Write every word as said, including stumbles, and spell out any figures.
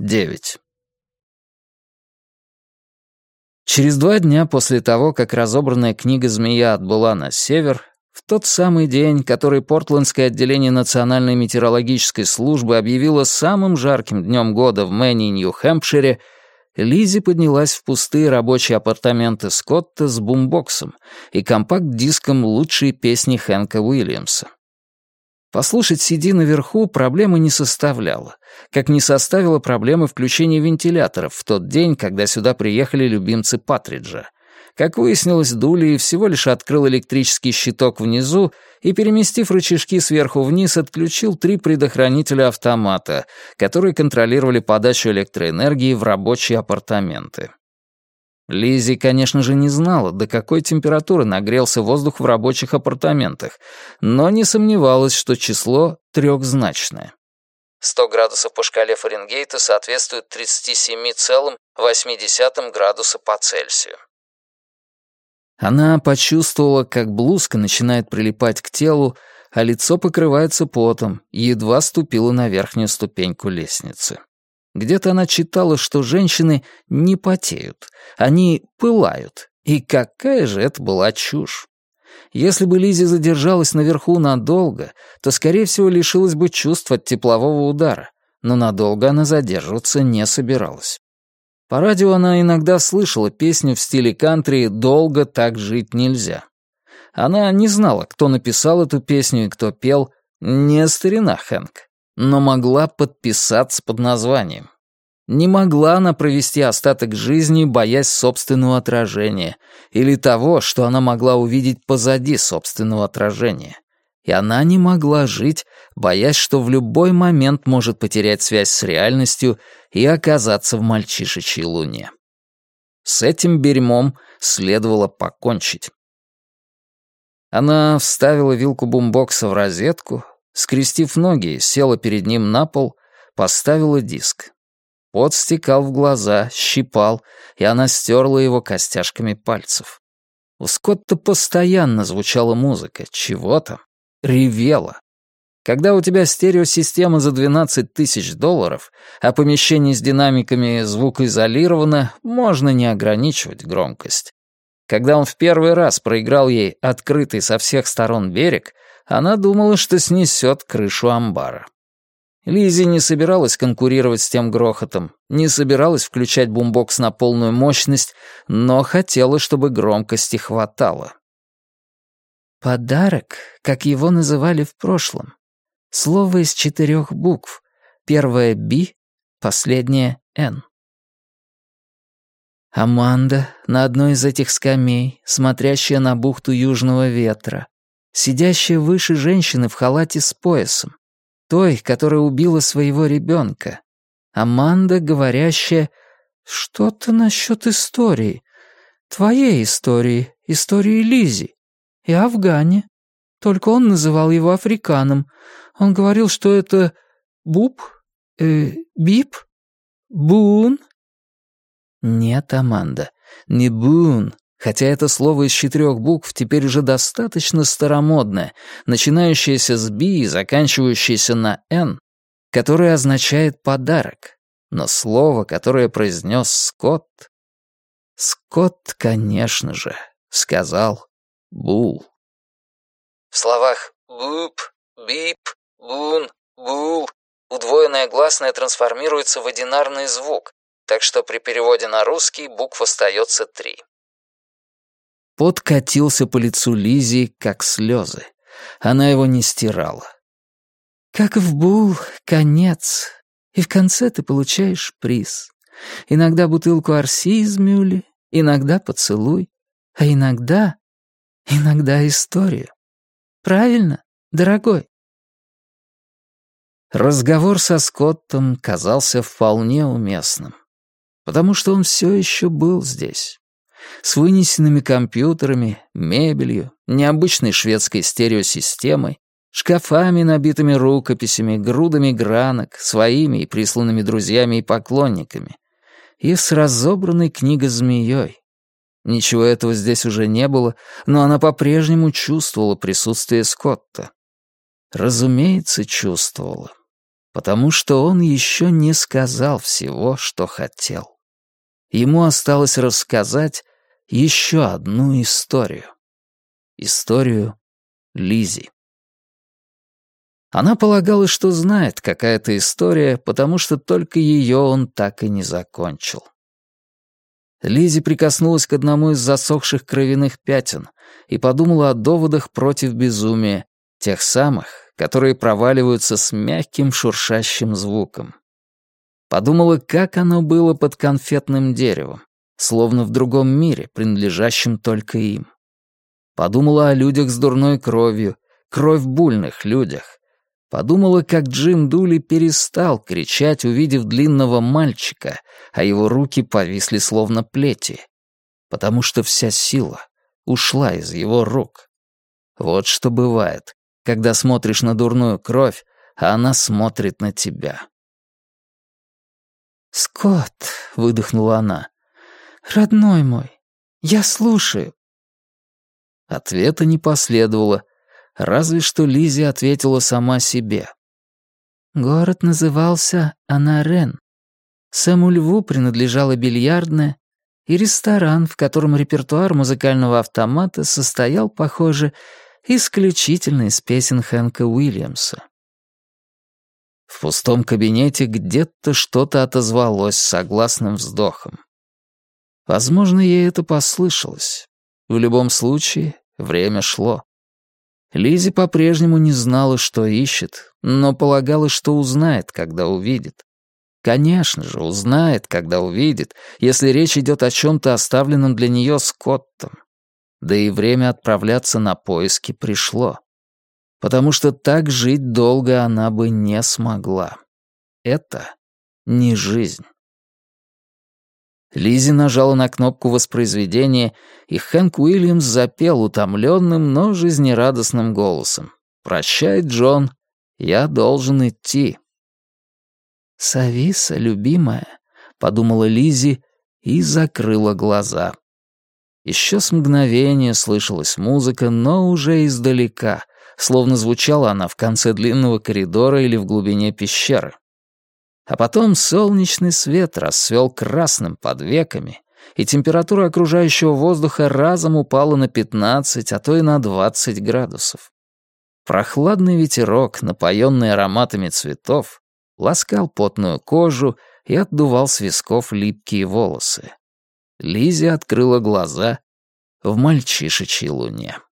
девять. Через два дня после того, как разобранная книга «Змея» отбыла на север, в тот самый день, который Портлендское отделение Национальной метеорологической службы объявило самым жарким днем года в Мэне и Нью-Хэмпшире, Лиззи поднялась в пустые рабочие апартаменты Скотта с бумбоксом и компакт-диском лучшие песни Хэнка Уильямса. Послушать си ди наверху проблемы не составляло, как не составило проблемы включения вентиляторов в тот день, когда сюда приехали любимцы Патриджа. Как выяснилось, Дули всего лишь открыл электрический щиток внизу и, переместив рычажки сверху вниз, отключил три предохранителя автомата, которые контролировали подачу электроэнергии в рабочие апартаменты. Лиззи, конечно же, не знала, до какой температуры нагрелся воздух в рабочих апартаментах, но не сомневалась, что число трехзначное. сто градусов по шкале Фаренгейта соответствует тридцать семь целых восемь десятых градуса по Цельсию. Она почувствовала, как блузка начинает прилипать к телу, а лицо покрывается потом, и едва ступила на верхнюю ступеньку лестницы. Где-то она читала, что женщины не потеют, они пылают. И какая же это была чушь. Если бы Лиззи задержалась наверху надолго, то, скорее всего, лишилась бы чувств от теплового удара, но надолго она задерживаться не собиралась. По радио она иногда слышала песню в стиле кантри «Долго так жить нельзя». Она не знала, кто написал эту песню и кто пел, не старина Хэнк, но могла подписаться под названием. Не могла она провести остаток жизни, боясь собственного отражения, или того, что она могла увидеть позади собственного отражения. И она не могла жить, боясь, что в любой момент может потерять связь с реальностью и оказаться в мальчишечьей луне. С этим бельмом следовало покончить. Она вставила вилку бумбокса в розетку, скрестив ноги, села перед ним на пол, поставила диск. Пот стекал в глаза, щипал, и она стерла его костяшками пальцев. У Скотта постоянно звучала музыка, чего там, ревела. Когда у тебя стереосистема за двенадцать тысяч долларов, а помещение с динамиками звукоизолировано, можно не ограничивать громкость. Когда он в первый раз проиграл ей открытый со всех сторон берег, она думала, что снесет крышу амбара. Лиззи не собиралась конкурировать с тем грохотом, не собиралась включать бумбокс на полную мощность, но хотела, чтобы громкости хватало. «Подарок, как его называли в прошлом. Слово из четырех букв. Первое «Би», последнее «Н». Аманда на одной из этих скамей, смотрящая на бухту южного ветра, сидящая выше женщины в халате с поясом, той, которая убила своего ребенка. Аманда, говорящая что-то насчет истории, твоей истории, истории Лиззи и Афгане. Только он называл его африканом. Он говорил, что это Буб, э, Бип, Бун. Нет, Аманда, не Бун, хотя это слово из четырех букв теперь уже достаточно старомодное, начинающееся с «би» и заканчивающееся на «н», которое означает «подарок». Но слово, которое произнес Скотт... Скотт, конечно же, сказал «бул». В словах «буп», «бип», «бун», «бул» удвоенное гласное трансформируется в одинарный звук, так что при переводе на русский букв остается три. Пот катился по лицу Лиззи, как слезы. Она его не стирала. Как в бул, конец. И в конце ты получаешь приз. Иногда бутылку Арси из Мюли, иногда поцелуй, а иногда... иногда историю. Правильно, дорогой? Разговор со Скоттом казался вполне уместным, потому что он все еще был здесь. С вынесенными компьютерами, мебелью, необычной шведской стереосистемой, шкафами, набитыми рукописями, грудами гранок, своими и присланными друзьями и поклонниками, и с разобранной книгой-змеей. Ничего этого здесь уже не было, но она по-прежнему чувствовала присутствие Скотта. Разумеется, чувствовала. Потому что он еще не сказал всего, что хотел. Ему осталось рассказать еще одну историю. Историю Лиззи. Она полагала, что знает, какая это история, потому что только ее он так и не закончил. Лиззи прикоснулась к одному из засохших кровяных пятен и подумала о доводах против безумия, тех самых, которые проваливаются с мягким шуршащим звуком. Подумала, как оно было под конфетным деревом, словно в другом мире, принадлежащем только им. Подумала о людях с дурной кровью, кровь-бульных людях. Подумала, как Джим Дули перестал кричать, увидев длинного мальчика, а его руки повисли словно плети, потому что вся сила ушла из его рук. Вот что бывает, когда смотришь на дурную кровь, а она смотрит на тебя. «Скотт», — выдохнула она, — «родной мой, я слушаю». Ответа не последовало, разве что Лиззи ответила сама себе. Город назывался Анарен. Сэму Льву принадлежала бильярдная и ресторан, в котором репертуар музыкального автомата состоял, похоже, исключительно из песен Хэнка Уильямса. В пустом кабинете где-то что-то отозвалось согласным вздохом. Возможно, ей это послышалось. В любом случае, время шло. Лиззи по-прежнему не знала, что ищет, но полагала, что узнает, когда увидит. Конечно же, узнает, когда увидит, если речь идет о чем-то оставленном для нее Скоттом. Да и время отправляться на поиски пришло. Потому что так жить долго она бы не смогла. Это не жизнь. Лиззи нажала на кнопку воспроизведения, и Хэнк Уильямс запел утомленным, но жизнерадостным голосом. «Прощай, Джон, я должен идти». «Сависа, любимая», — подумала Лиззи и закрыла глаза. Еще с мгновения слышалась музыка, но уже издалека, словно звучала она в конце длинного коридора или в глубине пещеры. А потом солнечный свет расцвел красным под веками, и температура окружающего воздуха разом упала на пятнадцать, а то и на двадцать градусов. Прохладный ветерок, напоенный ароматами цветов, ласкал потную кожу и отдувал с висков липкие волосы. Лиззи открыла глаза в мальчишечьей луне.